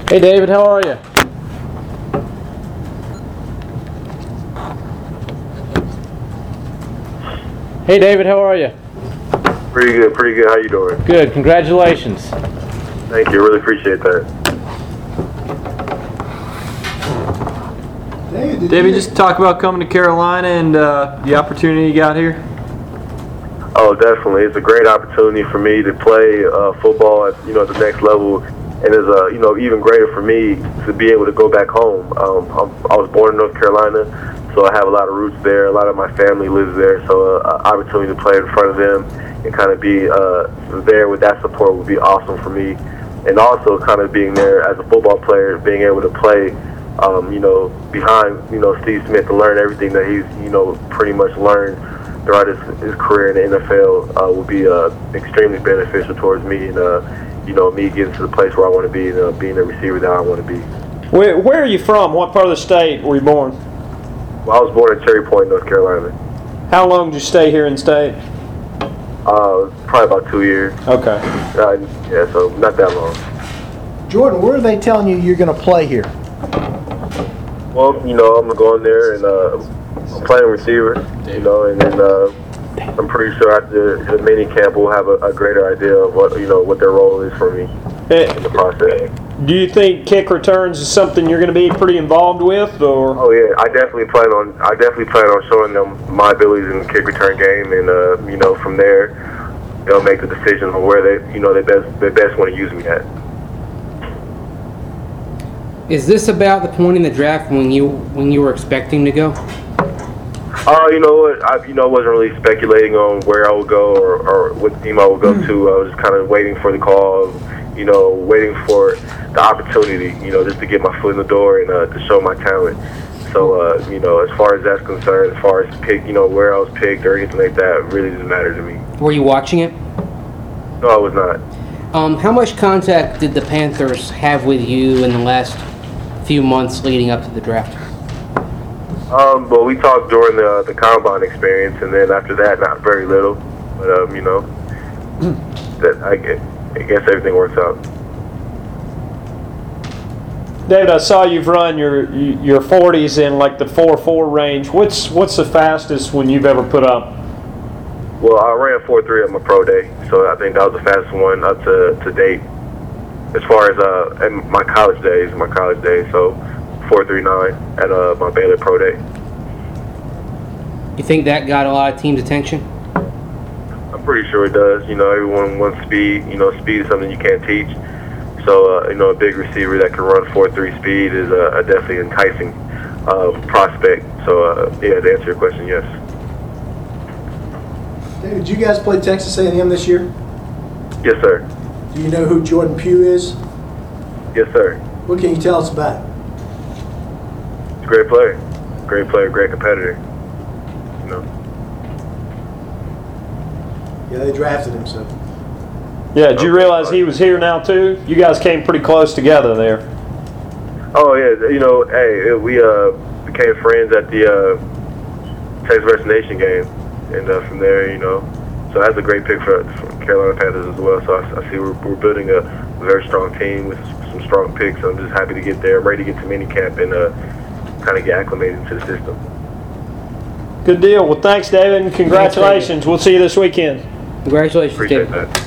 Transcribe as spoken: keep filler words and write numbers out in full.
Hey David, how are you? Hey David, how are you? Pretty good, pretty good. How you doing? Good, congratulations. Thank you, really appreciate that. David, David just talk about coming to Carolina and uh, the opportunity you got here. Oh, definitely. It's a great opportunity for me to play uh, football at you know the next level, and it's a you know even greater for me to be able to go back home. Um, I'm, I was born in North Carolina, so I have a lot of roots there. A lot of my family lives there, so uh, an opportunity to play in front of them and kind of be uh, there with that support would be awesome for me. And also kind of being there as a football player, being able to play, um, you know, behind you know Steve Smith to learn everything that he's you know pretty much learned throughout his, his career in the N F L uh, will be uh, extremely beneficial towards me and, uh, you know, me getting to the place where I want to be and uh, being the receiver that I want to be. Where, where are you from? What part of the state were you born? Well, I was born in Cherry Point, North Carolina. How long did you stay here in state? Uh, probably about two years. Okay. Uh, yeah, so not that long. Jordan, where are they telling you you're going to play here? Well, you know, I'm going to go in there and uh, I'm playing receiver, you know, and then uh, I'm pretty sure after the mini camp we'll have a, a greater idea of what, you know, what their role is for me in the process. Do you think kick returns is something you're going to be pretty involved with, or? Oh yeah, I definitely plan on. I definitely plan on showing them my abilities in the kick return game, and uh, you know, from there, they'll make the decision on where they, you know, they best they best want to use me at. Is this about the point in the draft when you when you were expecting to go? Uh, you know what? I, you know, wasn't really speculating on where I would go or, or what team I would go to. I was just kind of waiting for the call. You know, waiting for the opportunity. You know, just to get my foot in the door and uh, to show my talent. So, uh, you know, as far as that's concerned, as far as pick, you know, where I was picked or anything like that, really doesn't matter to me. Were you watching it? No, I was not. Um, how much contact did the Panthers have with you in the last few months leading up to the draft? Um, well, we talked during the the combine experience, and then after that, not very little. But um, you know, that I guess, I guess everything works out. David, I saw you've run your your forties in like the four four range. What's what's the fastest one you've ever put up? Well, I ran four three at my pro day, so I think that was the fastest one up to, to date. As far as uh, in my college days, my college days, so four three nine at uh, my Baylor pro day. You think that got a lot of teams' attention? I'm pretty sure it does. You know, everyone wants speed. You know, speed is something you can't teach. So, uh, you know, a big receiver that can run four three speed is a, a definitely enticing uh, prospect. So, uh, yeah, to answer your question, yes. David, did you guys play Texas A and M this year? Yes, sir. Do you know who Jordan Pugh is? Yes, sir. What can you tell us about him? He's a great player. Great player, great competitor. You know. Yeah, they drafted him, so. Yeah, did you realize he was here now too? You guys came pretty close together there. Oh yeah, you know, hey, we uh, became friends at the uh, Texas Rest Nation game, and uh, from there, you know, so that's a great pick for, for Carolina Panthers as well. So I, I see we're, we're building a very strong team with some strong picks. I'm just happy to get there. I'm ready to get to minicamp and uh, kind of get acclimated into the system. Good deal. Well, thanks, David, and congratulations. We'll see you this weekend. Congratulations, Appreciate David. that.